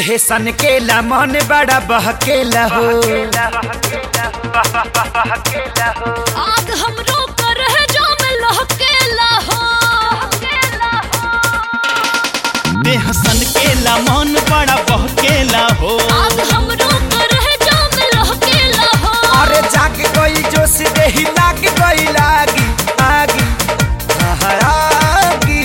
देह सन केला मन बड़ा बहकेला हो। आग हमरो कर है जो में लहकेला हो। देह सन केला मन बड़ा बहकेला हो। आग हमरो कर है जो में लहकेला हो। अरे जाग गई जोश देही लाग गई लागी आगी आगी।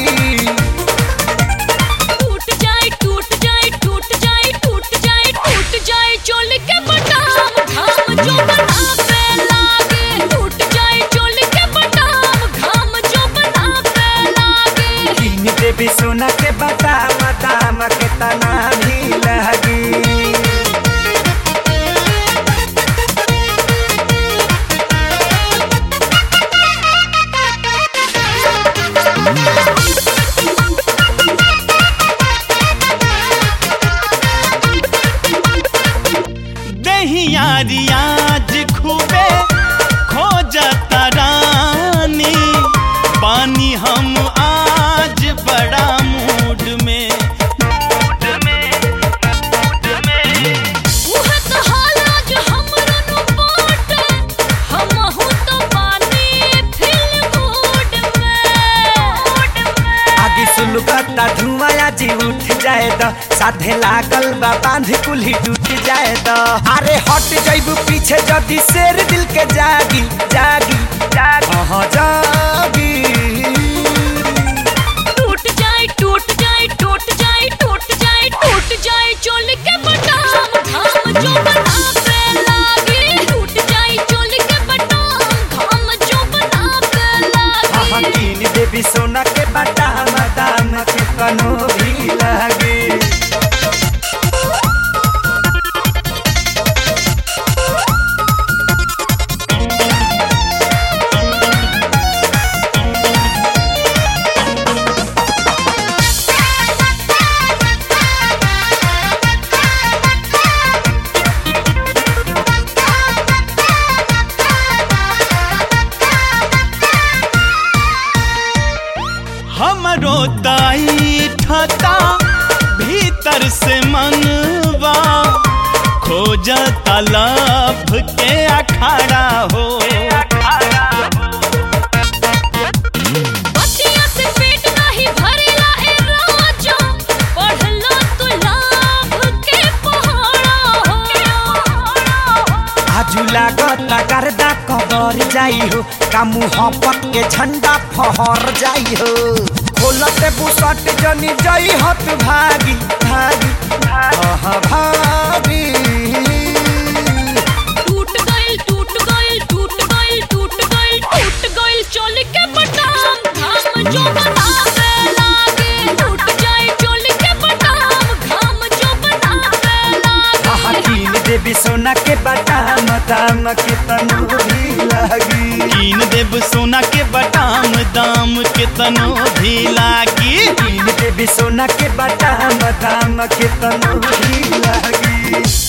टूट जाए टूट जाए टूट जाए टूट जाए टूट जाए चोली के बटाम घाम जो बनावे लागे। टूट जाए चोली के बटाम घाम जो बनावे लागे। कीन देवी सोना के बदाम दाम के तना भी लगी। आज खूबे खो जाता रानी। पानी हम आज बड़ा मूड में। उहे तो हाला जो हमरो नु बाटे। हमहु तो पानी फिल मूड में। आगे सुलगता धुआं जी उठ जाए द साधे लागल बा बांध कुल्ही टूट जाए द। अरे हट जाइबू पीछे जदी शेर दिल के जागी जागी जागी। टूट जाए टूट जाए टूट जाए टूट जाए टूट जाए चोली के बटाम घाम जो बनावे लागे। टूट जाए चोली के बटाम घाम जो बनावे लागे। कीन देवी सोना के बदाम दाम के कनो भी लगे। हमरो दाई ठता भीतर से मनवा। खोजता लभ के अखाड़ा हो। बतिया से पेट नहीं भरेला ए राजा। पढ़ लो तू लाभ के पहाड़ा हो। आजू लागता गर्दा कबर जाई हो। का मुहब्बत के झंडा फहर जाई हो। खोलते बुसट जनी जई हत भागी भागी भागी। टूट गइल टूट गइल टूट गइल टूट गइल टूट गइल चोली के बटाम घाम जो बनावे लागे। टूट जाए चोली के बटाम घाम जो बनावे लागे। कीन देवी सोना के बदाम दाम के तनु भी लगी। कीन देव सोना के बटाम दाम के तनो भी लागी। कीन देवी सोना के बदाम दाम के तनु भी लगी।